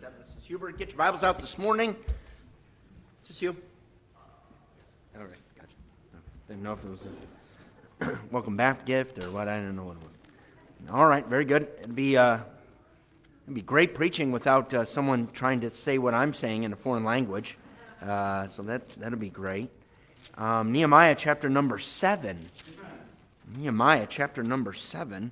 This is Hubert. Get your Bibles out this morning. Is this you? All right, gotcha. Didn't know if it was a welcome back gift or what. I didn't know what it was. All right, very good. It'd be great preaching without someone trying to say what I'm saying in a foreign language. So that'll be great. Nehemiah chapter number 7. Nehemiah chapter number 7.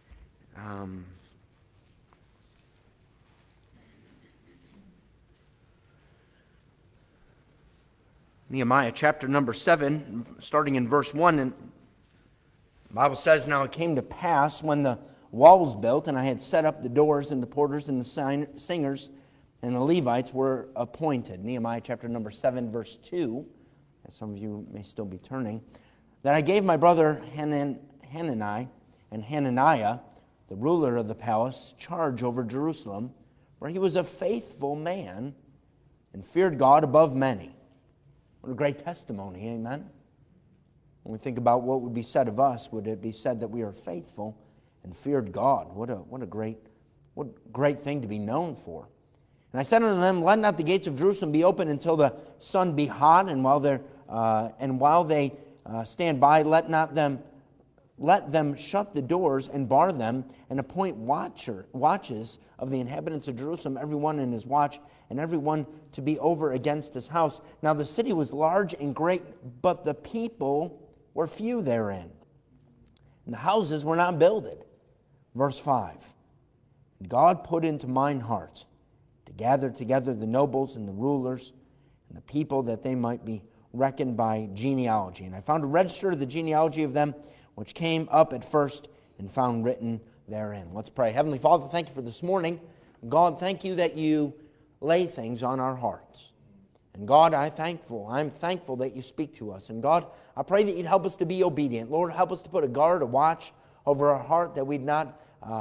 Nehemiah chapter number 7, starting in verse 1, and the Bible says, "Now it came to pass when the wall was built, and I had set up the doors and the porters and the singers, and the Levites were appointed." Nehemiah chapter number 7, verse 2, as some of you may still be turning, "that I gave my brother Hanani and Hananiah, the ruler of the palace, charge over Jerusalem, for he was a faithful man and feared God above many." What a great testimony, amen? When we think about what would be said of us, would it be said that we are faithful and feared God? What a great thing to be known for. "And I said unto them, Let not the gates of Jerusalem be open until the sun be hot, and while they stand by, let them shut the doors and bar them, and appoint watches of the inhabitants of Jerusalem, every one in his watch, and every one to be over against his house. Now the city was large and great, but the people were few therein, and the houses were not builded." Verse 5, "God put into mine heart to gather together the nobles and the rulers and the people, that they might be reckoned by genealogy. And I found a register of the genealogy of them which came up at first, and found written therein." Let's pray. Heavenly Father, thank you for this morning. God, thank you that you lay things on our hearts. And God, I'm thankful that you speak to us. And God, I pray that you'd help us to be obedient. Lord, help us to put a guard, a watch over our heart, that we'd not,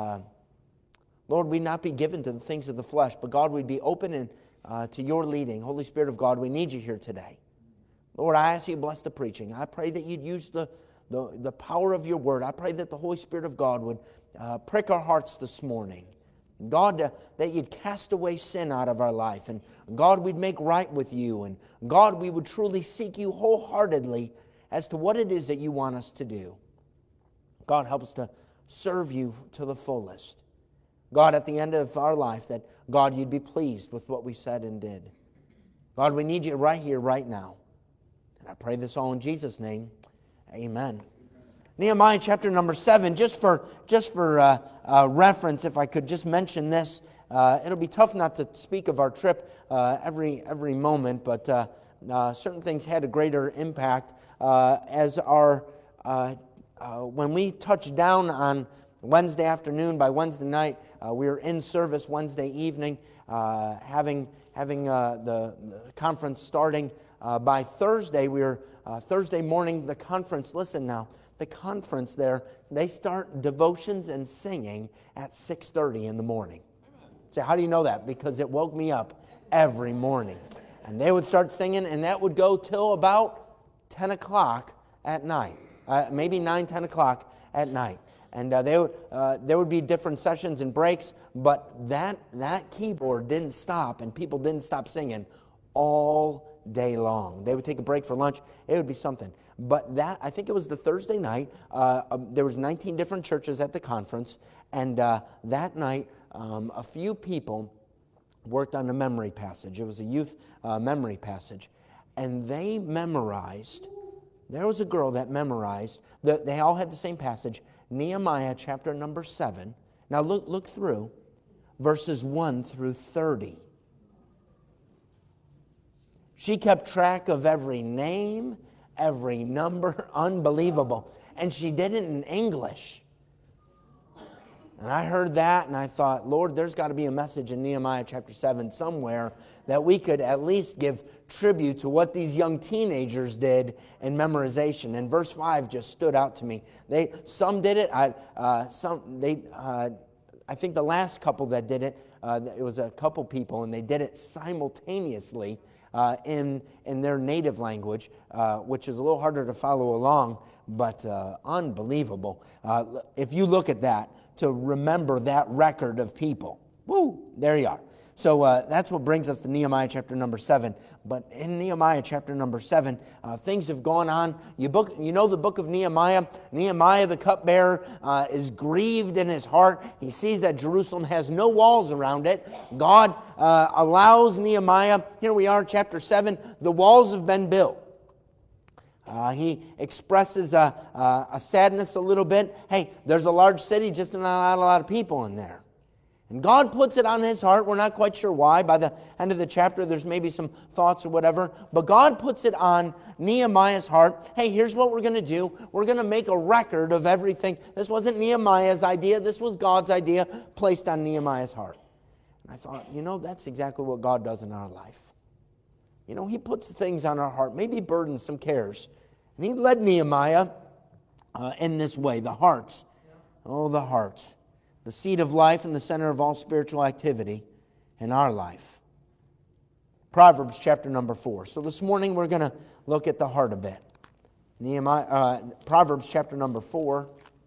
we'd not be given to the things of the flesh, but God, we'd be open to your leading. Holy Spirit of God, we need you here today. Lord, I ask you to bless the preaching. I pray that you'd use the power of your word. I pray that the Holy Spirit of God would prick our hearts this morning. God, that you'd cast away sin out of our life. And God, we'd make right with you. And God, we would truly seek you wholeheartedly as to what it is that you want us to do. God, help us to serve you to the fullest. God, at the end of our life, that God, you'd be pleased with what we said and did. God, we need you right here, right now. And I pray this all in Jesus' name. Amen. Nehemiah chapter number 7, just for reference, if I could just mention this, it'll be tough not to speak of our trip every moment, but certain things had a greater impact when we touched down on Wednesday afternoon. By Wednesday night, we were in service Wednesday evening, having the conference starting. By Thursday, Thursday morning, the conference, listen now, the conference there, they start devotions and singing at 6:30 in the morning. So how do you know that? Because it woke me up every morning. And they would start singing, and that would go till about 10 o'clock at night, maybe 9, 10 o'clock at night. And there would be different sessions and breaks, but that keyboard didn't stop, and people didn't stop singing all day long. They would take a break for lunch. It would be something. But I think it was the Thursday night. There was 19 different churches at the conference, and that night, a few people worked on a memory passage. It was a youth memory passage, and they memorized. There was a girl that memorized. They all had the same passage, Nehemiah chapter number 7. Now look through verses 1 through 30. She kept track of every name, every number, unbelievable. And she did it in English. And I heard that and I thought, Lord, there's got to be a message in Nehemiah chapter 7 somewhere that we could at least give tribute to what these young teenagers did in memorization. And verse 5 just stood out to me. Some did it. I think the last couple that did it, it was a couple people, and they did it simultaneously in their native language, which is a little harder to follow along, but unbelievable. If you look at that, to remember that record of people. Woo! There you are. So that's what brings us to Nehemiah chapter number 7. But in Nehemiah chapter number 7, things have gone on. You know the book of Nehemiah. Nehemiah, the cupbearer, is grieved in his heart. He sees that Jerusalem has no walls around it. God allows Nehemiah, here we are, chapter 7, the walls have been built. He expresses a sadness a little bit. Hey, there's a large city, just not a lot of people in there. And God puts it on his heart. We're not quite sure why. By the end of the chapter, there's maybe some thoughts or whatever. But God puts it on Nehemiah's heart. Hey, here's what we're going to do. We're going to make a record of everything. This wasn't Nehemiah's idea. This was God's idea placed on Nehemiah's heart. And I thought, that's exactly what God does in our life. He puts things on our heart, maybe burdens, some cares. And he led Nehemiah in this way, the hearts. Oh, the hearts. The seat of life and the center of all spiritual activity in our life. Proverbs chapter number 4. So this morning we're going to look at the heart a bit. Proverbs chapter number 4.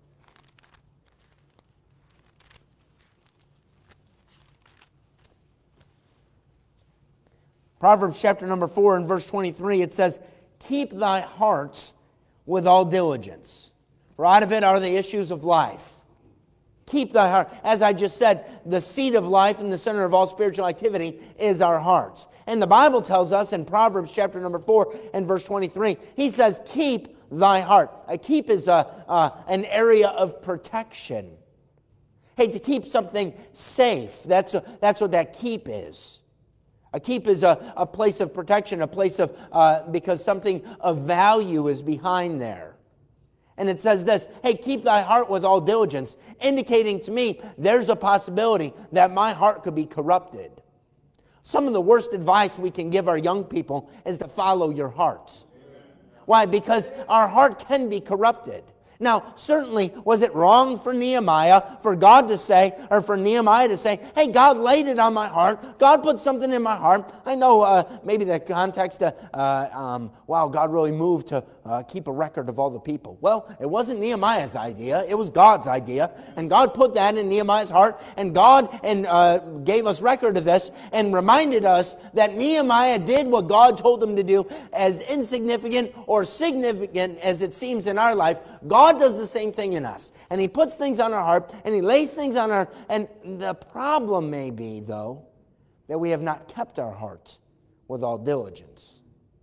Proverbs chapter number 4 and verse 23, it says, "Keep thy hearts with all diligence, for out of it are the issues of life." Keep thy heart. As I just said, the seat of life and the center of all spiritual activity is our hearts. And the Bible tells us in Proverbs chapter number 4 and verse 23, he says, keep thy heart. A keep is an area of protection. Hey, to keep something safe, that's what that keep is. A keep is a place of protection, a place of, because something of value is behind there. And it says this, hey, keep thy heart with all diligence, indicating to me there's a possibility that my heart could be corrupted. Some of the worst advice we can give our young people is to follow your hearts. Why? Because our heart can be corrupted. Now, certainly, was it wrong for Nehemiah, for God to say, or for Nehemiah to say, hey, God laid it on my heart. God put something in my heart. I know maybe the context, wow, God really moved to keep a record of all the people. Well, it wasn't Nehemiah's idea. It was God's idea. And God put that in Nehemiah's heart. And God gave us record of this and reminded us that Nehemiah did what God told him to do, as insignificant or significant as it seems in our life. God does the same thing in us. And he puts things on our heart, and he lays things on our... And the problem may be, though, that we have not kept our hearts with all diligence.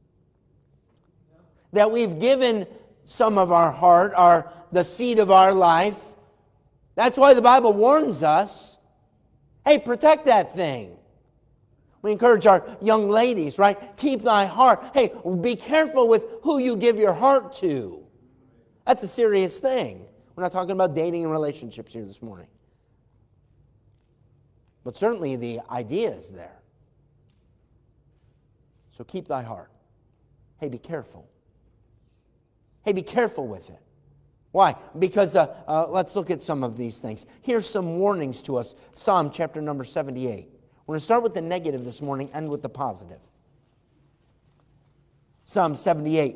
That we've given some of our heart, the seed of our life. That's why the Bible warns us, hey, protect that thing. We encourage our young ladies, right? Keep thy heart. Hey, be careful with who you give your heart to. That's a serious thing. We're not talking about dating and relationships here this morning. But certainly the idea is there. So keep thy heart. Hey, be careful. Hey, be careful with it. Why? Because let's look at some of these things. Here's some warnings to us. Psalm chapter number 78. We're going to start with the negative this morning, end with the positive. Psalm 78.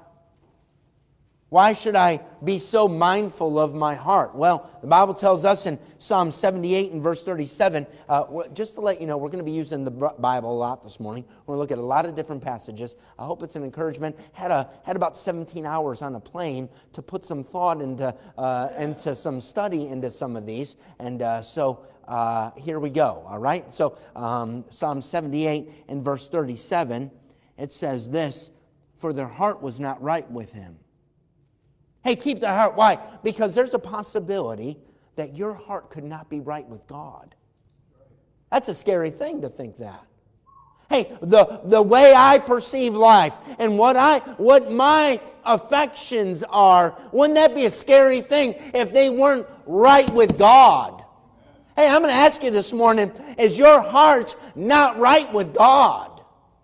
Why should I be so mindful of my heart? Well, the Bible tells us in Psalm 78 and verse 37, just to let you know, we're going to be using the Bible a lot this morning. We're going to look at a lot of different passages. I hope it's an encouragement. Had about 17 hours on a plane to put some thought into some study into some of these. And so here we go, all right? So Psalm 78 and verse 37, it says this, "For their heart was not right with him." Hey, keep thy heart. Why? Because there's a possibility that your heart could not be right with God. That's a scary thing to think that. Hey, the way I perceive life and what my affections are, wouldn't that be a scary thing if they weren't right with God? Hey, I'm going to ask you this morning, is your heart not right with God?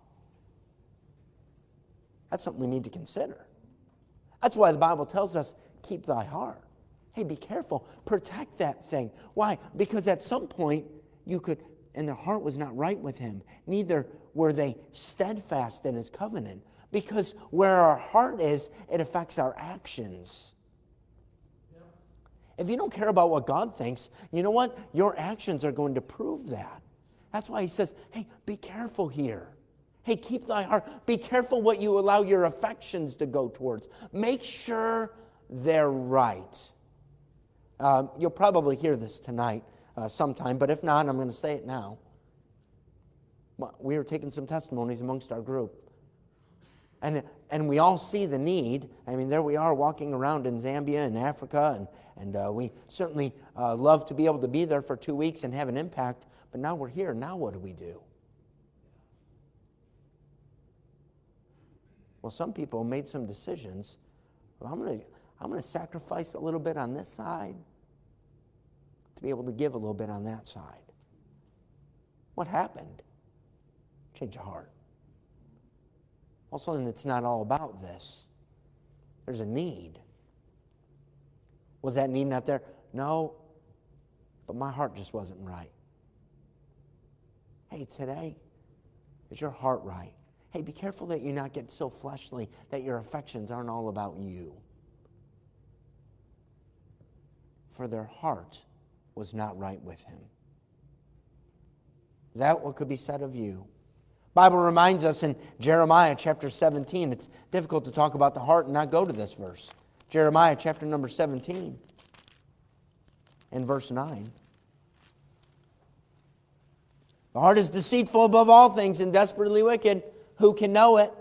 That's something we need to consider. That's why the Bible tells us, keep thy heart. Hey, be careful. Protect that thing. Why? Because at some point, and their heart was not right with him. Neither were they steadfast in his covenant. Because where our heart is, it affects our actions. If you don't care about what God thinks, you know what? Your actions are going to prove that. That's why he says, hey, be careful here. Hey, keep thy heart. Be careful what you allow your affections to go towards. Make sure they're right. You'll probably hear this tonight sometime, but if not, I'm going to say it now. We were taking some testimonies amongst our group. And we all see the need. I mean, there we are walking around in Zambia and Africa, and we certainly love to be able to be there for 2 weeks and have an impact. But now we're here. Now what do we do? Well, some people made some decisions. Well, I'm going to sacrifice a little bit on this side to be able to give a little bit on that side. What happened? Change of heart. All of a sudden, it's not all about this. There's a need. Was that need not there? No, but my heart just wasn't right. Hey, today, is your heart right? Hey, be careful that you not get so fleshly that your affections aren't all about you. For their heart was not right with him. Is that what could be said of you? Bible reminds us in Jeremiah chapter 17. It's difficult to talk about the heart and not go to this verse. Jeremiah chapter number 17 and verse 9. The heart is deceitful above all things and desperately wicked. Who can know it?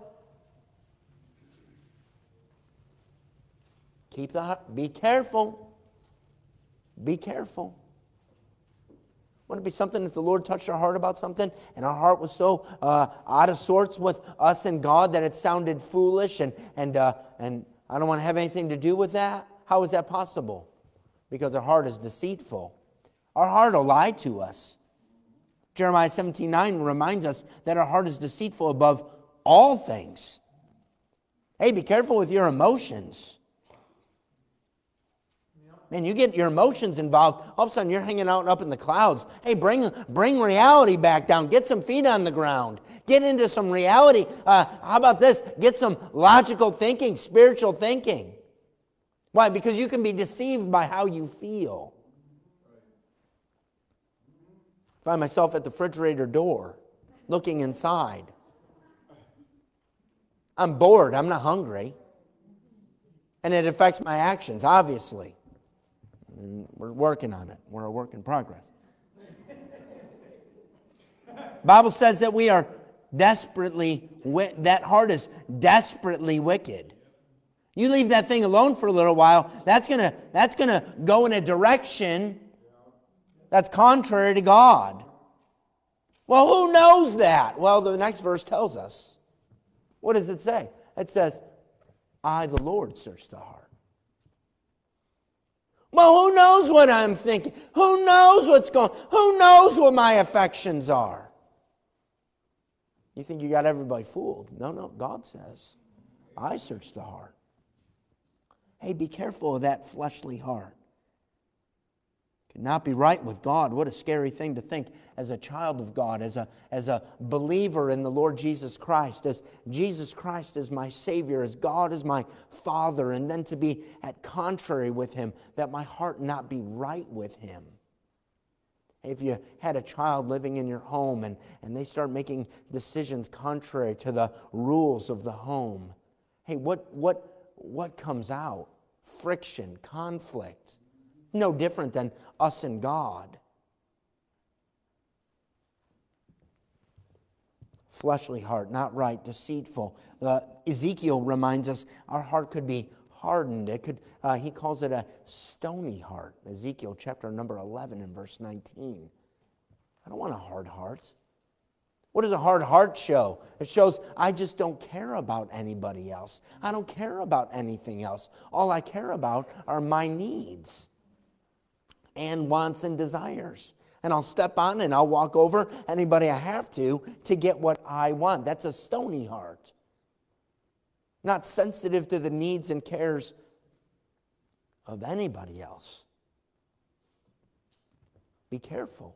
Keep the heart. Be careful. Be careful. Wouldn't it be something if the Lord touched our heart about something and our heart was so out of sorts with us and God that it sounded foolish and I don't want to have anything to do with that? How is that possible? Because our heart is deceitful. Our heart will lie to us. Jeremiah 17:9 reminds us that our heart is deceitful above all things. Hey, be careful with your emotions. Man, you get your emotions involved, all of a sudden you're hanging out up in the clouds. Hey, bring reality back down. Get some feet on the ground. Get into some reality. How about this? Get some logical thinking, spiritual thinking. Why? Because you can be deceived by how you feel. I find myself at the refrigerator door, looking inside. I'm bored. I'm not hungry. And it affects my actions, obviously. And we're working on it. We're a work in progress. Bible says that we are that heart is desperately wicked. You leave that thing alone for a little while, that's gonna go in a direction that's contrary to God. Well, who knows that? Well, the next verse tells us. What does it say? It says, I, the Lord, search the heart. Well, who knows what I'm thinking? Who knows what's going on? Who knows what my affections are? You think you got everybody fooled. No, God says, I search the heart. Hey, be careful of that fleshly heart. Cannot be right with God. What a scary thing to think as a child of God, as a believer in the Lord Jesus Christ, as Jesus Christ is my Savior, as God is my Father, and then to be at contrary with Him, that my heart not be right with Him. If you had a child living in your home and they start making decisions contrary to the rules of the home, hey, what comes out? Friction, conflict. No different than us and God. Fleshly heart, not right, deceitful. Ezekiel reminds us our heart could be hardened. It could. He calls it a stony heart. Ezekiel chapter number 11 and verse 19. I don't want a hard heart. What does a hard heart show? It shows I just don't care about anybody else. I don't care about anything else. All I care about are my needs and wants and desires. And I'll step on and I'll walk over anybody I have to get what I want. That's a stony heart. Not sensitive to the needs and cares of anybody else. Be careful.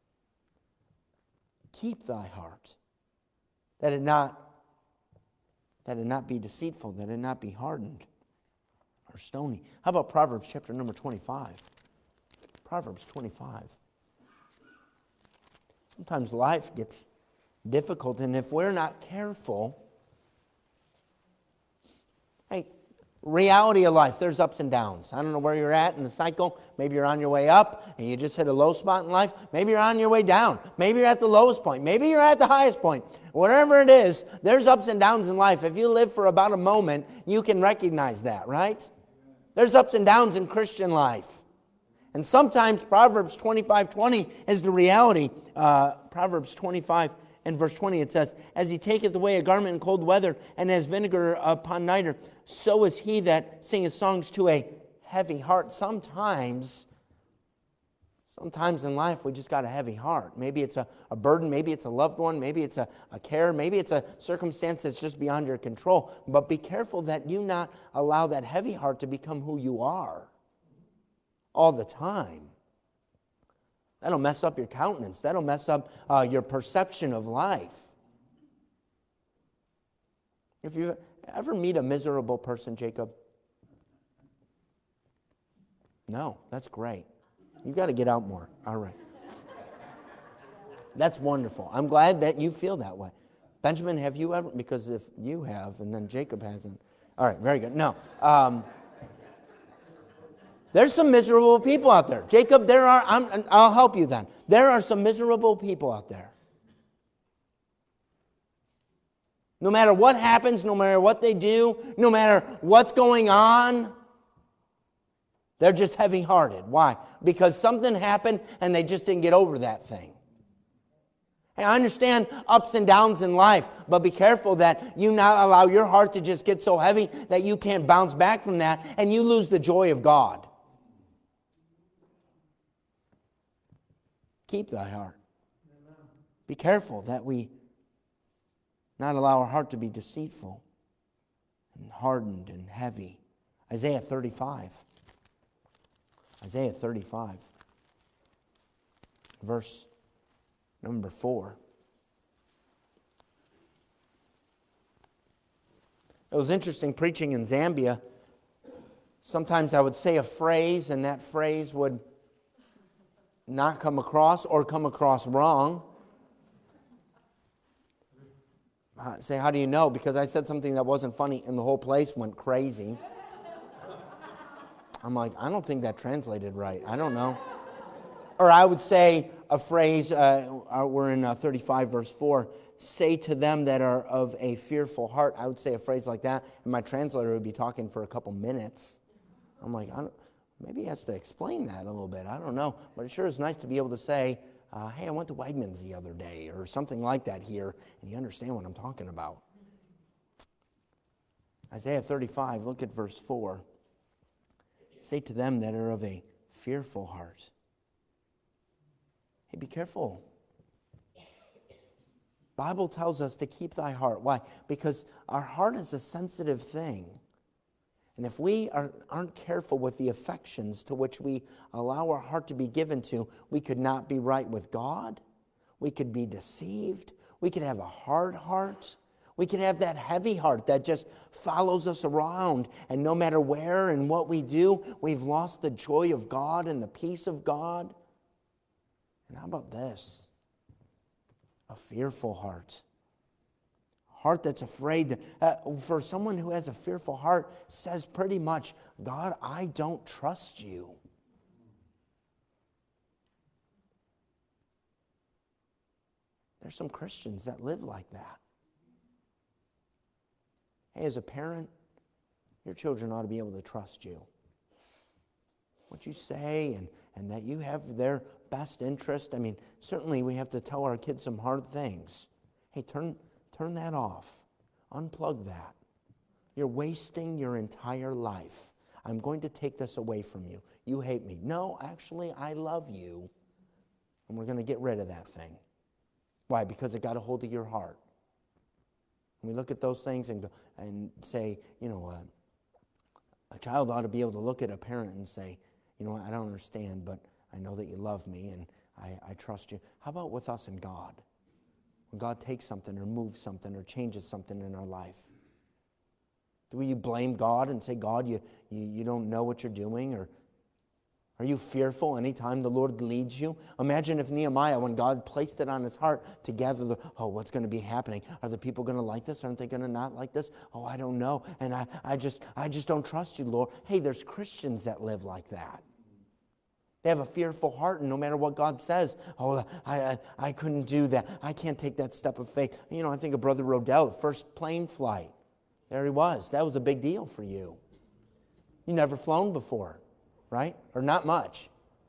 Keep thy heart, that it not be deceitful, that it not be hardened or stony. How about Proverbs chapter number 25? Proverbs 25. Sometimes life gets difficult, and if we're not careful, hey, reality of life, there's ups and downs. I don't know where you're at in the cycle. Maybe you're on your way up and you just hit a low spot in life. Maybe you're on your way down. Maybe you're at the lowest point. Maybe you're at the highest point. Whatever it is, there's ups and downs in life. If you live for about a moment, you can recognize that, right? There's ups and downs in Christian life. And sometimes Proverbs 25:20 is the reality. Proverbs 25 and verse 20, it says, as he taketh away a garment in cold weather, and as vinegar upon nitre, so is he that singeth songs to a heavy heart. Sometimes in life we just got a heavy heart. Maybe it's a burden, maybe it's a loved one, maybe it's a care, maybe it's a circumstance that's just beyond your control. But be careful that you not allow that heavy heart to become who you are all the time. That'll mess up your countenance. That'll mess up your perception of life. If you ever meet a miserable person, Jacob? No, that's great. You've got to get out more. All right. That's wonderful. I'm glad that you feel that way. Benjamin, have you ever? Because if you have, and then Jacob hasn't. All right, very good. No. There's some miserable people out there. Jacob, I'll help you then. There are some miserable people out there. No matter what happens, no matter what they do, no matter what's going on, they're just heavy-hearted. Why? Because something happened and they just didn't get over that thing. And I understand ups and downs in life, but be careful that you not allow your heart to just get so heavy that you can't bounce back from that and you lose the joy of God. Keep thy heart. Be careful that we not allow our heart to be deceitful and hardened and heavy. Isaiah 35. Isaiah 35. Verse number 4. It was interesting preaching in Zambia. Sometimes I would say a phrase and that phrase would not come across or come across wrong. I say, how do you know? Because I said something that wasn't funny and the whole place went crazy. I'm like, I don't think that translated right. I don't know. Or I would say a phrase, we're in 35 verse 4, say to them that are of a fearful heart. I would say a phrase like that, and my translator would be talking for a couple minutes. I'm like, maybe he has to explain that a little bit. I don't know. But it sure is nice to be able to say, hey, I went to Wegmans the other day, or something like that here, and you understand what I'm talking about. Isaiah 35, look at verse 4. Say to them that are of a fearful heart. Hey, be careful. Bible tells us to keep thy heart. Why? Because our heart is a sensitive thing. And if we aren't careful with the affections to which we allow our heart to be given to, we could not be right with God. We could be deceived. We could have a hard heart. We could have that heavy heart that just follows us around. And no matter where and what we do, we've lost the joy of God and the peace of God. And how about this? A fearful heart. Heart that's afraid. For someone who has a fearful heart, says pretty much, God, I don't trust you. There's some Christians that live like that. Hey, as a parent, your children ought to be able to trust you. What you say and that you have their best interest. I mean, certainly we have to tell our kids some hard things. Hey, turn that off. Unplug that. You're wasting your entire life. I'm going to take this away from you. You hate me. No, actually, I love you. And we're going to get rid of that thing. Why? Because it got a hold of your heart. And we look at those things and say, a child ought to be able to look at a parent and say, I don't understand, but I know that you love me and I trust you. How about with us and God? When God takes something or moves something or changes something in our life, do you blame God and say, God, you don't know what you're doing? Or Are you fearful anytime the Lord leads you? Imagine if Nehemiah, when God placed it on his heart to gather what's going to be happening? Are the people going to like this? Aren't they going to not like this? Oh, I don't know. And I just don't trust you, Lord. Hey, there's Christians that live like that. They have a fearful heart, and no matter what God says, oh, I couldn't do that. I can't take that step of faith. I think of Brother Rodell, first plane flight. There he was. That was a big deal for you. You never flown before, right? Or not much.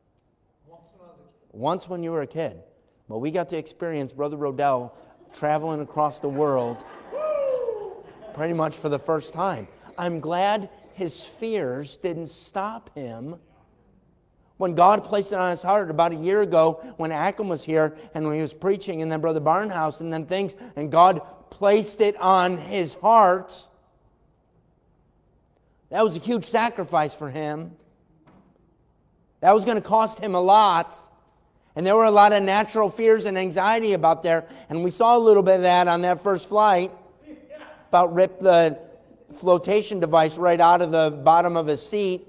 Once when you were a kid. Well, we got to experience Brother Rodell traveling across the world pretty much for the first time. I'm glad his fears didn't stop him. When God placed it on his heart about a year ago when Ackham was here and when he was preaching, and then Brother Barnhouse and then things, and God placed it on his heart, that was a huge sacrifice for him. That was going to cost him a lot. And there were a lot of natural fears and anxiety about there. And we saw a little bit of that on that first flight. About ripped the flotation device right out of the bottom of his seat.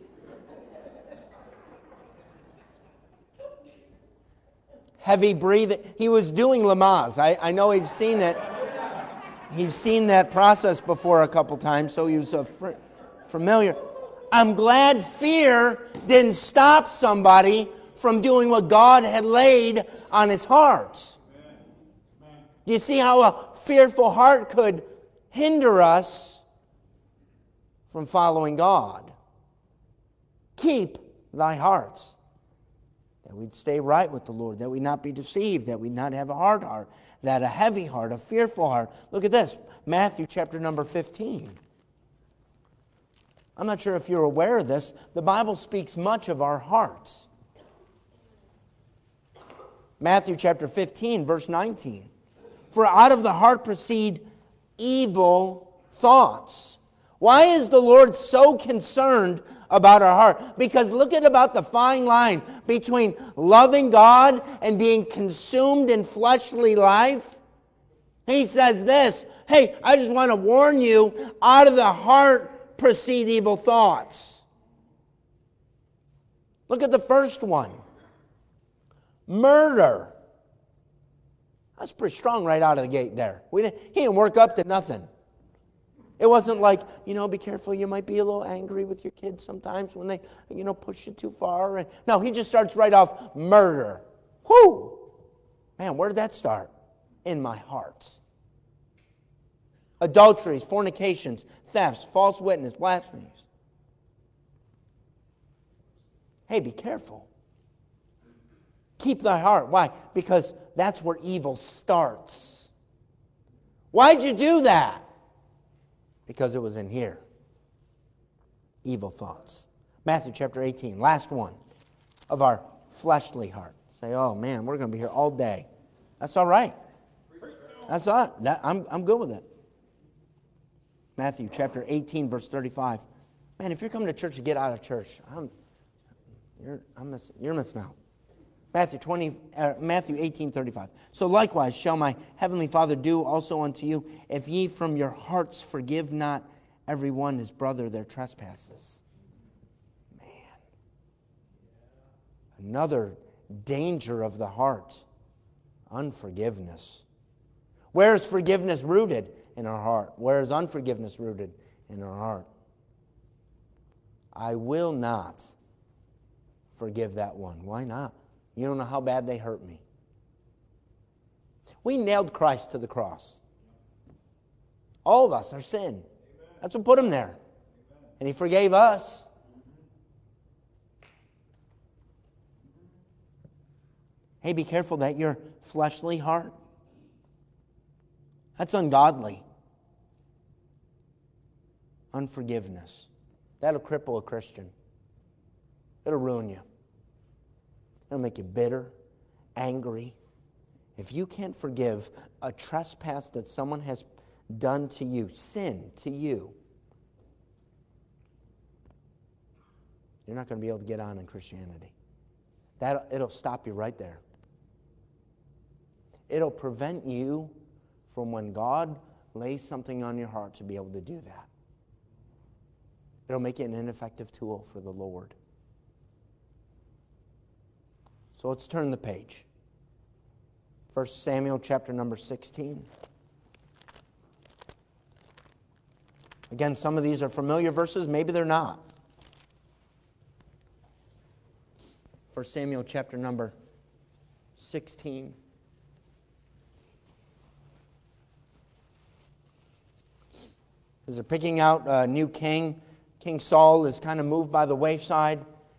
Heavy breathing. He was doing Lamaze. I know he's seen it. He's seen that process before a couple times, so he was familiar. I'm glad fear didn't stop somebody from doing what God had laid on his heart. Do you see how a fearful heart could hinder us from following God? Keep thy hearts. That we'd stay right with the Lord, that we not be deceived, that we not have a hard heart, that a heavy heart, a fearful heart. Look at this, Matthew chapter number 15. I'm not sure if you're aware of this. The Bible speaks much of our hearts. Matthew chapter 15, verse 19. For out of the heart proceed evil thoughts. Why is the Lord so concerned about our heart? Because look at about the fine line between loving God and being consumed in fleshly life. He says this, hey, I just want to warn you, out of the heart proceed evil thoughts. Look at the first one. Murder. That's pretty strong right out of the gate there. He didn't work up to nothing. It wasn't like, be careful, you might be a little angry with your kids sometimes when they, push you too far. No, he just starts right off, murder. Whoo! Man, where did that start? In my heart. Adulteries, fornications, thefts, false witness, blasphemies. Hey, be careful. Keep thy heart. Why? Because that's where evil starts. Why'd you do that? Because it was in here. Evil thoughts. Matthew chapter 18, last one of our fleshly heart. Say, oh man, we're going to be here all day. That's all right. That's all right. I'm good with it. Matthew chapter 18, verse 35. Man, if you're coming to church to get out of church, you're missing out. Matthew 18:35. So likewise shall my heavenly Father do also unto you, if ye from your hearts forgive not every one his brother their trespasses. Man. Another danger of the heart. Unforgiveness. Where is forgiveness rooted? In our heart. Where is unforgiveness rooted? In our heart. I will not forgive that one. Why not? You don't know how bad they hurt me. We nailed Christ to the cross. All of us, our sin. That's what put him there. And he forgave us. Hey, be careful that your fleshly heart, that's ungodly. Unforgiveness. That'll cripple a Christian. It'll ruin you. It'll make you bitter, angry. If you can't forgive a trespass that someone has done to you, sin to you, you're not going to be able to get on in Christianity. It'll stop you right there. It'll prevent you from when God lays something on your heart to be able to do that. It'll make it an ineffective tool for the Lord. So let's turn the page. 1 Samuel chapter number 16. Again, some of these are familiar verses, maybe they're not. 1 Samuel chapter number 16. As they're picking out a new king, King Saul is kind of moved by the wayside.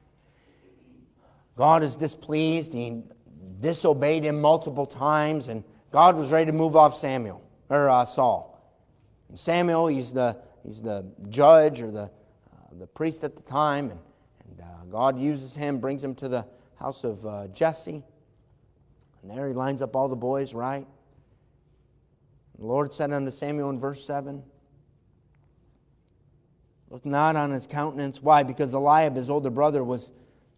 God is displeased. He disobeyed him multiple times, and God was ready to move off Saul. And Samuel, he's the judge or the priest at the time, and God uses him, brings him to the house of Jesse, and there he lines up all the boys right. The Lord said unto Samuel in verse 7, look not on his countenance. Why? Because Eliab, his older brother, was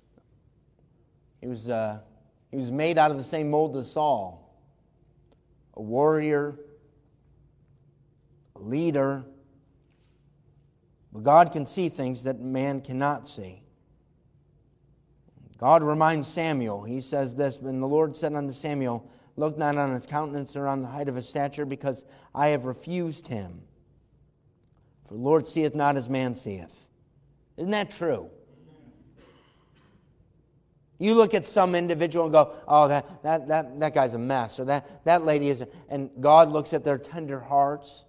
made out of the same mold as Saul. A warrior, a leader. But God can see things that man cannot see. God reminds Samuel, he says this, and the Lord said unto Samuel, look not on his countenance or on the height of his stature, because I have refused him. For the Lord seeth not as man seeth. Isn't that true? You look at some individual and go, oh, that guy's a mess, or that lady is, and God looks at their tender hearts.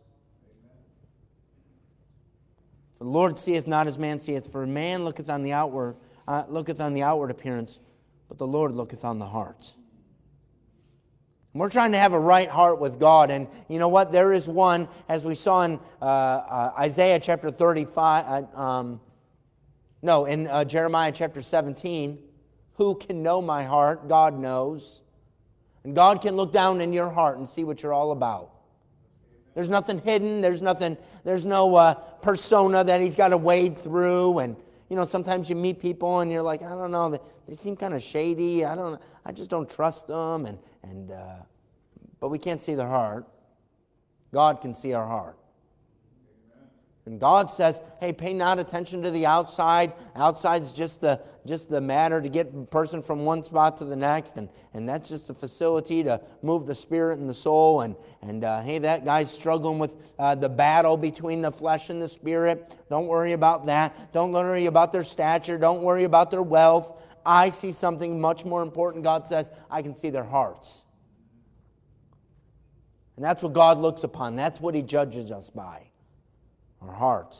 For the Lord seeth not as man seeth, for man looketh on the outward appearance, but the Lord looketh on the hearts. And we're trying to have a right heart with God, and you know what? There is one, as we saw in Isaiah chapter 35, in Jeremiah chapter 17. Who can know my heart? God knows. And God can look down in your heart and see what you're all about. There's nothing hidden. There's no persona that He's got to wade through. And you know, sometimes you meet people and you're like, I don't know, they seem kind of shady. I just don't trust them. But we can't see their heart. God can see our heart. And God says, hey, pay not attention to the outside. Outside's just the matter to get a person from one spot to the next. And that's just a facility to move the spirit and the soul. And hey, that guy's struggling with the battle between the flesh and the spirit. Don't worry about that. Don't worry about their stature. Don't worry about their wealth. I see something much more important. God says, I can see their hearts. And that's what God looks upon. That's what He judges us by. Our hearts.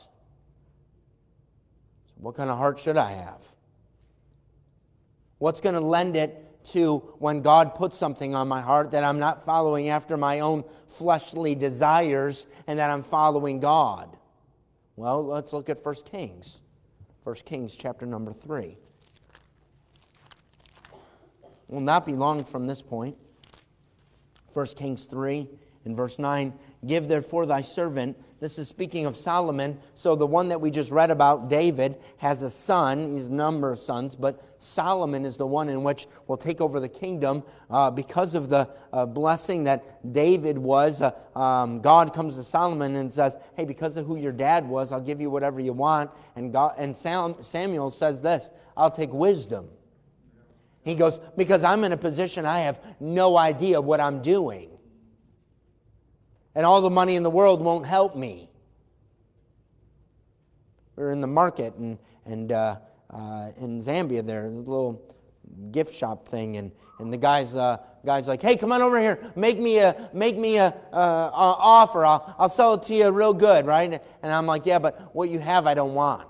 So what kind of heart should I have? What's going to lend it to when God puts something on my heart that I'm not following after my own fleshly desires and that I'm following God? Well, let's look at 1 Kings. 1 Kings chapter number 3. Will not be long from this point. 1 Kings 3 in verse 9. Give therefore thy servant. This is speaking of Solomon. So the one that we just read about, David, has a son. He's a number of sons, but Solomon is the one in which will take over the kingdom because of the blessing that David was. God comes to Solomon and says, hey, because of who your dad was, I'll give you whatever you want. And Samuel says this, I'll take wisdom. He goes, because I'm in a position I have no idea what I'm doing. And all the money in the world won't help me. We're in the market and in Zambia there, a little gift shop thing, and the guy's like, hey, come on over here, make me a offer. I'll sell it to you real good, right? And I'm like, yeah, but what you have I don't want.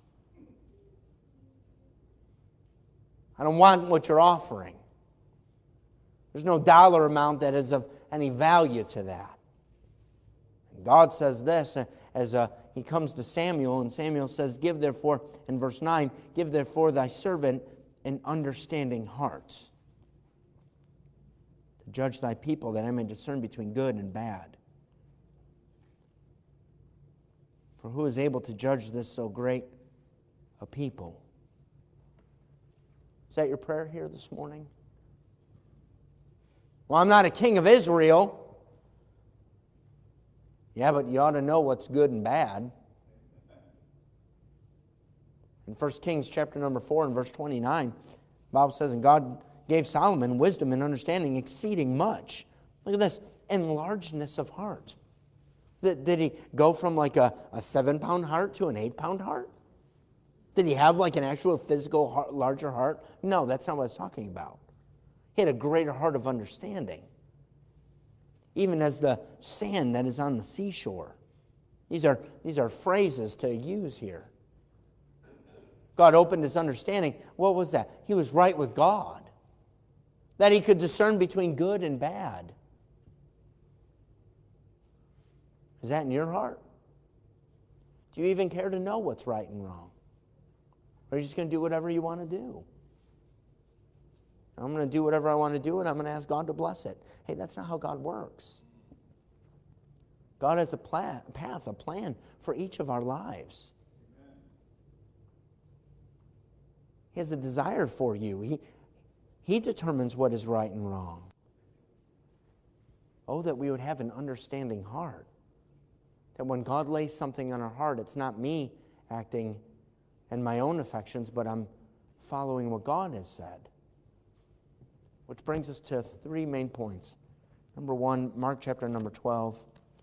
I don't want what you're offering. There's no dollar amount that is of any value to that. God says this as He comes to Samuel, and Samuel says, give therefore, in verse 9, give therefore thy servant an understanding heart, to judge thy people, that I may discern between good and bad. For who is able to judge this so great a people? Is that your prayer here this morning? Well, I'm not a king of Israel. Yeah, but you ought to know what's good and bad. In 1 Kings chapter number 4 and verse 29, the Bible says, and God gave Solomon wisdom and understanding exceeding much. Look at this, and largeness of heart. Did he go from like a 7-pound heart to an 8-pound heart? Did he have like an actual physical heart, larger heart? No, that's not what it's talking about. He had a greater heart of understanding. Even as the sand that is on the seashore. These are phrases to use here. God opened his understanding. What was that? He was right with God. That he could discern between good and bad. Is that in your heart? Do you even care to know what's right and wrong? Or are you just going to do whatever you want to do? I'm going to do whatever I want to do, and I'm going to ask God to bless it. Hey, that's not how God works. God has a path, a plan for each of our lives. He has a desire for you. He determines what is right and wrong. Oh, that we would have an understanding heart. That when God lays something on our heart, it's not me acting in my own affections, but I'm following what God has said. Which brings us to 3 main points. Number 1, Mark chapter number 12.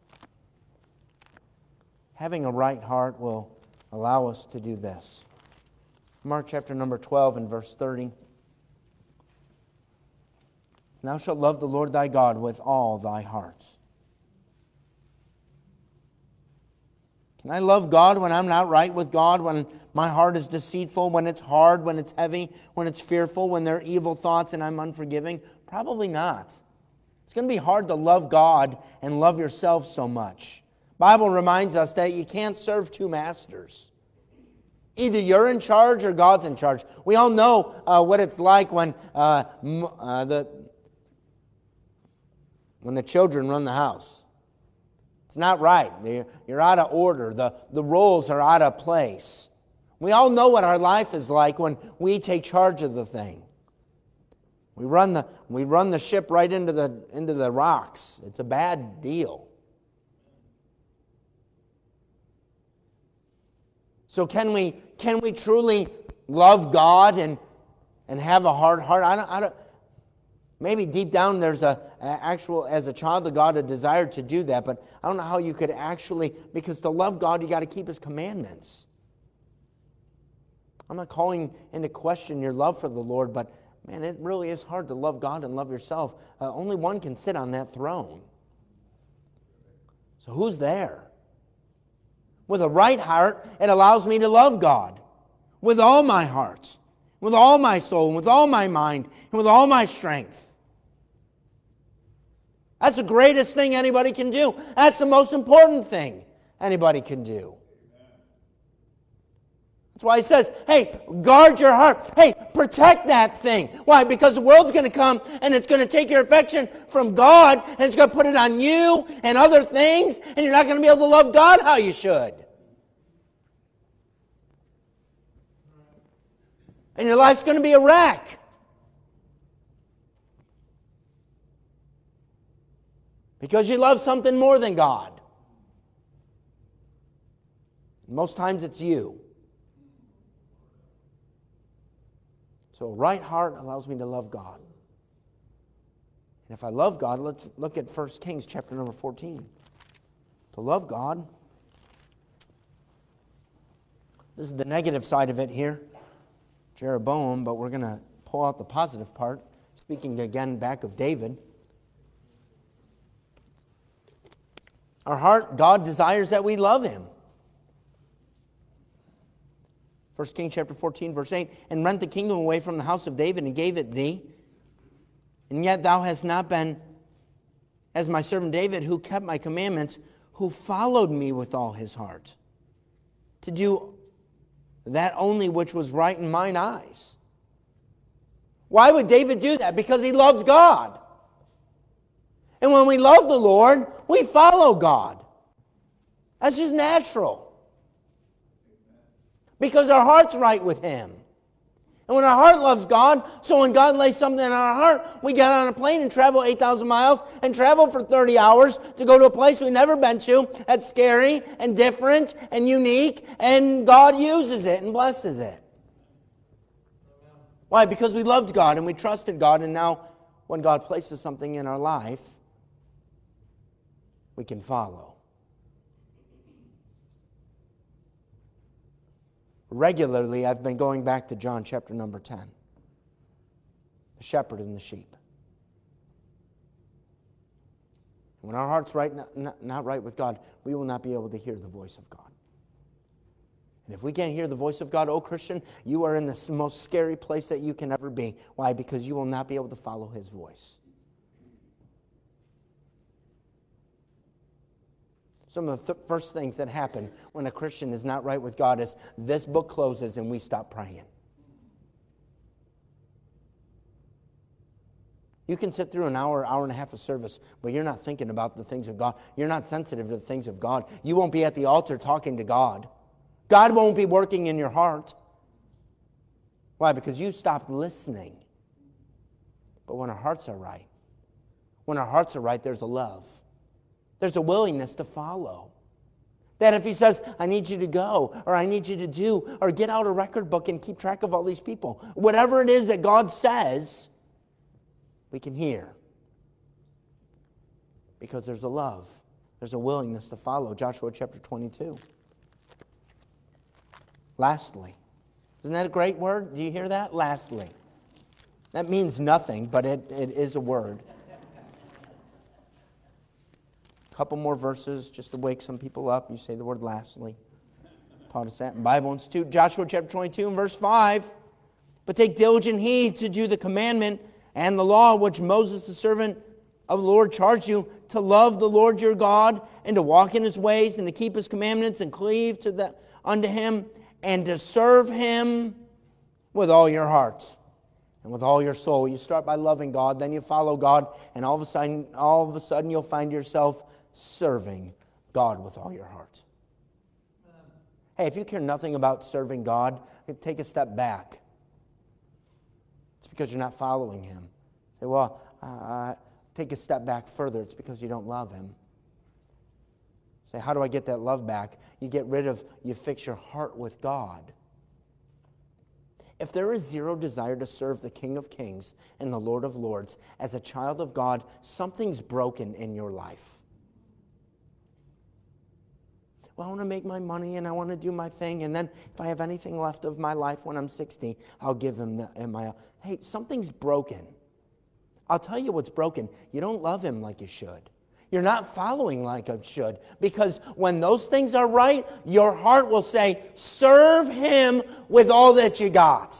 Having a right heart will allow us to do this. Mark chapter number 12 and verse 30. Thou shalt love the Lord thy God with all thy heart. Can I love God when I'm not right with God, when my heart is deceitful, when it's hard, when it's heavy, when it's fearful, when there are evil thoughts and I'm unforgiving? Probably not. It's going to be hard to love God and love yourself so much. The Bible reminds us that you can't serve 2 masters. Either you're in charge or God's in charge. We all know what it's like when the children run the house. It's not right. You're out of order. The roles are out of place. We all know what our life is like when we take charge of the thing. We run the ship right into the rocks. It's a bad deal. So can we truly love God and have a hard heart? I don't. Maybe deep down there's as a child of God, a desire to do that, but I don't know how you could actually, because to love God, you got to keep His commandments. I'm not calling into question your love for the Lord, but man, it really is hard to love God and love yourself. Only one can sit on that throne. So who's there? With a right heart, it allows me to love God with all my heart, with all my soul, with all my mind, and with all my strength. That's the greatest thing anybody can do. That's the most important thing anybody can do. That's why he says, hey, guard your heart. Hey, protect that thing. Why? Because the world's going to come and it's going to take your affection from God and it's going to put it on you and other things, and you're not going to be able to love God how you should. And your life's going to be a wreck. Because you love something more than God. Most times it's you. So a right heart allows me to love God. And if I love God, let's look at 1 Kings chapter number 14. To love God. This is the negative side of it here. Jeroboam, but we're going to pull out the positive part. Speaking again back of David. Our heart, God desires that we love Him. 1 Kings chapter 14, verse 8, and rent the kingdom away from the house of David and gave it thee. And yet thou hast not been as my servant David, who kept my commandments, who followed me with all his heart, to do that only which was right in mine eyes. Why would David do that? Because he loved God. And when we love the Lord, we follow God. That's just natural. Because our heart's right with Him. And when our heart loves God, so when God lays something in our heart, we get on a plane and travel 8,000 miles and travel for 30 hours to go to a place we've never been to. That's scary and different and unique, and God uses it and blesses it. Why? Because we loved God and we trusted God, and now when God places something in our life, we can follow. Regularly, I've been going back to John chapter number 10. The shepherd and the sheep. When our heart's not right with God, we will not be able to hear the voice of God. And if we can't hear the voice of God, oh Christian, you are in the most scary place that you can ever be. Why? Because you will not be able to follow His voice. Some of the first things that happen when a Christian is not right with God is this book closes and we stop praying. You can sit through an hour, hour and a half of service, but you're not thinking about the things of God. You're not sensitive to the things of God. You won't be at the altar talking to God. God won't be working in your heart. Why? Because you stopped listening. But when our hearts are right, there's a love. There's a willingness to follow. That if He says, I need you to go, or I need you to do, or get out a record book and keep track of all these people, whatever it is that God says, we can hear. Because there's a love. There's a willingness to follow. Joshua chapter 22. Lastly. Isn't that a great word? Do you hear that? Lastly. That means nothing, but it is a word. A couple more verses just to wake some people up. You say the word lastly. Taught us that in Bible Institute. Joshua chapter 22 and verse 5. But take diligent heed to do the commandment and the law which Moses the servant of the Lord charged you, to love the Lord your God and to walk in His ways and to keep His commandments and cleave unto Him and to serve Him with all your heart and with all your soul. You start by loving God, then you follow God, and all of a sudden you'll find yourself serving God with all your heart. Hey, if you care nothing about serving God, take a step back. It's because you're not following Him. Say, well, take a step back further. It's because you don't love Him. Say, how do I get that love back? You fix your heart with God. If there is zero desire to serve the King of Kings and the Lord of Lords, as a child of God, something's broken in your life. Well, I want to make my money and I want to do my thing, and then if I have anything left of my life when I'm 60, I'll give Him my... Hey, something's broken. I'll tell you what's broken. You don't love Him like you should. You're not following like you should. Because when those things are right, your heart will say, serve Him with all that you got.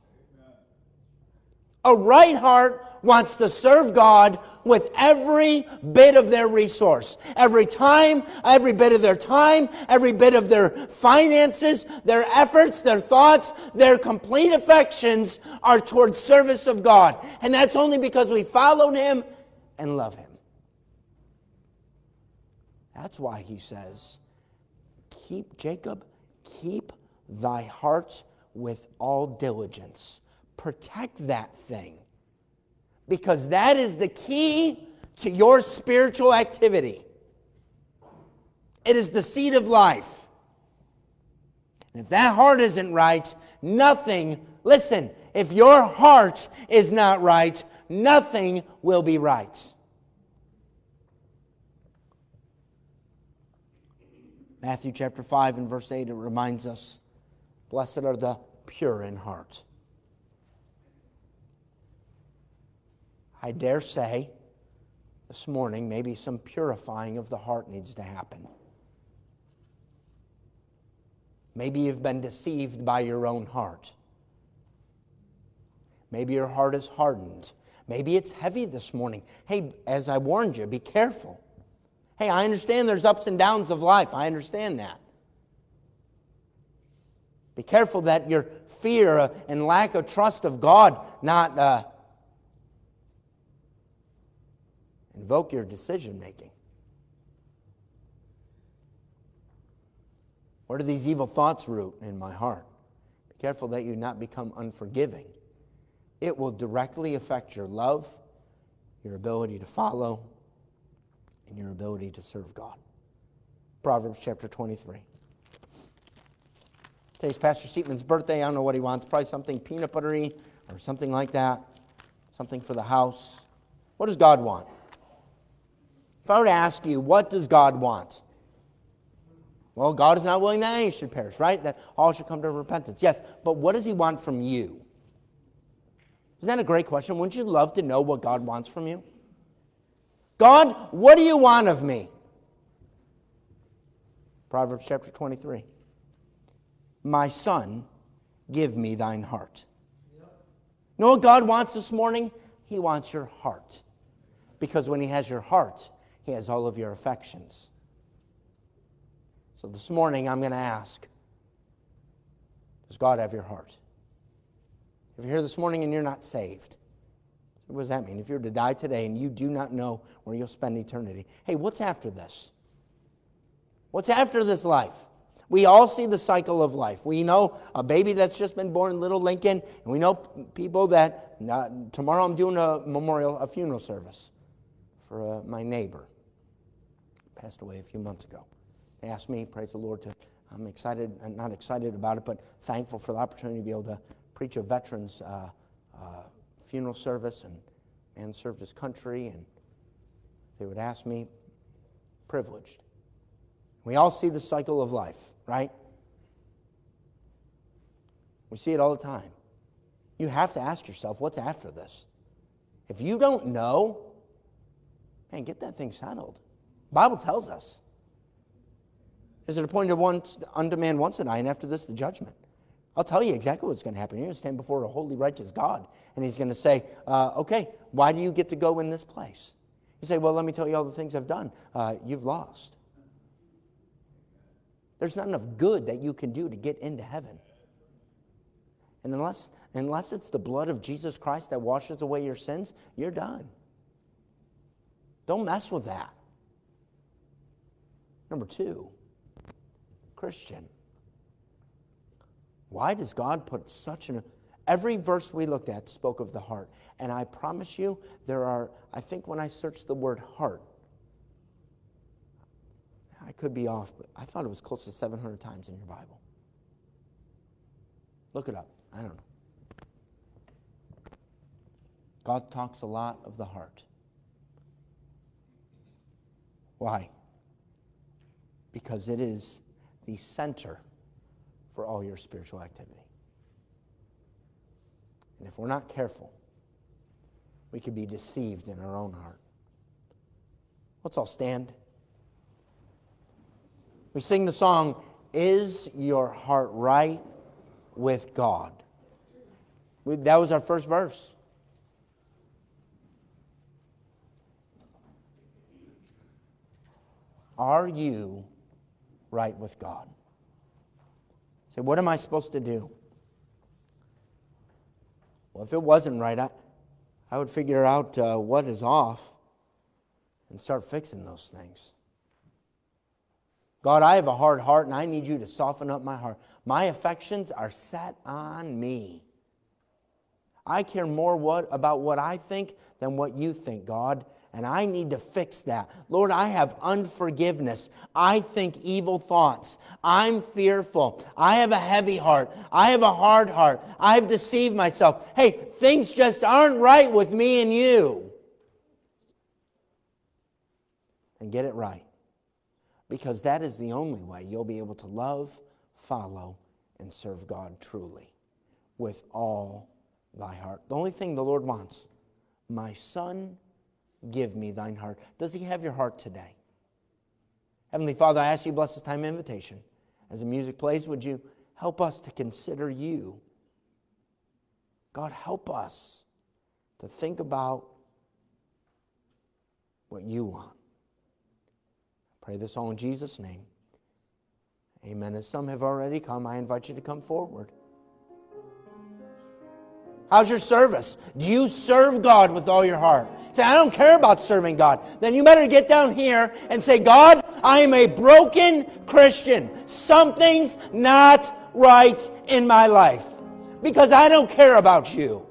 A right heart wants to serve God with every bit of their resource. Every time, every bit of their time, every bit of their finances, their efforts, their thoughts, their complete affections are towards service of God. And that's only because we followed Him and love Him. That's why He says, Jacob, keep thy heart with all diligence. Protect that thing. Because that is the key to your spiritual activity. It is the seed of life. And if that heart isn't right, listen, if your heart is not right, nothing will be right. Matthew chapter 5 and verse 8, it reminds us, blessed are the pure in heart. I dare say this morning maybe some purifying of the heart needs to happen. Maybe you've been deceived by your own heart. Maybe your heart is hardened. Maybe it's heavy this morning. Hey, as I warned you, be careful. Hey, I understand there's ups and downs of life. I understand that. Be careful that your fear and lack of trust of God not invoke your decision-making. Where do these evil thoughts root in my heart? Be careful that you not become unforgiving. It will directly affect your love, your ability to follow, and your ability to serve God. Proverbs chapter 23. Today's Pastor Seatman's birthday. I don't know what he wants. Probably something peanut buttery or something like that, something for the house. What does God want? If I were to ask you, what does God want? Well, God is not willing that any should perish, right? That all should come to repentance. Yes, but what does He want from you? Isn't that a great question? Wouldn't you love to know what God wants from you? God, what do you want of me? Proverbs chapter 23. My son, give me thine heart. You know what God wants this morning? He wants your heart. Because when He has your heart, He has all of your affections. So this morning I'm going to ask, does God have your heart? If you're here this morning and you're not saved, what does that mean? If you're to die today and you do not know where you'll spend eternity, hey, what's after this? What's after this life? We all see the cycle of life. We know a baby that's just been born, little Lincoln, and we know people that, tomorrow I'm doing a funeral service for my neighbor. Passed away a few months ago. They asked me, praise the Lord, I'm excited, not excited about it, but thankful for the opportunity to be able to preach a veteran's funeral service, and man served his country, and they would ask me, privileged. We all see the cycle of life, right? We see it all the time. You have to ask yourself, what's after this? If you don't know, man, get that thing settled. The Bible tells us. Is it appointed unto man once to die, and after this the judgment? I'll tell you exactly what's going to happen. You're going to stand before a holy, righteous God, and He's going to say, okay, why do you get to go in this place? You say, well, let me tell you all the things I've done. You've lost. There's not enough good that you can do to get into heaven. And unless it's the blood of Jesus Christ that washes away your sins, you're done. Don't mess with that. Number 2, Christian. Why does God put such an... Every verse we looked at spoke of the heart. And I promise you, there are, I think when I searched the word heart, I could be off, but I thought it was close to 700 times in your Bible. Look it up. I don't know. God talks a lot of the heart. Why? Because it is the center for all your spiritual activity. And if we're not careful, we could be deceived in our own heart. Let's all stand. We sing the song, Is Your Heart Right with God? That was our first verse. Are you right with God? So what am I supposed to do? Well, if it wasn't right, I would figure out what is off and start fixing those things. God, I have a hard heart, and I need you to soften up my heart. My affections are set on me. I care more about what I think than what you think, God, and I need to fix that. Lord, I have unforgiveness. I think evil thoughts. I'm fearful. I have a heavy heart. I have a hard heart. I've deceived myself. Hey, things just aren't right with me and you. And get it right. Because that is the only way you'll be able to love, follow, and serve God truly with all thy heart. The only thing the Lord wants, my son, give me thine heart. Does He have your heart today? Heavenly Father, I ask you to bless this time of invitation. As the music plays, would you help us to consider you? God, help us to think about what you want. Pray this all in Jesus' name. Amen. As some have already come, I invite you to come forward. How's your service? Do you serve God with all your heart? Say, I don't care about serving God. Then you better get down here and say, God, I am a broken Christian. Something's not right in my life because I don't care about you.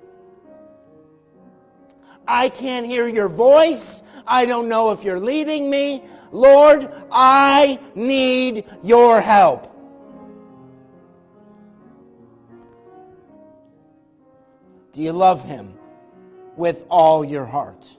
I can't hear your voice. I don't know if you're leading me. Lord, I need your help. Do you love Him with all your heart?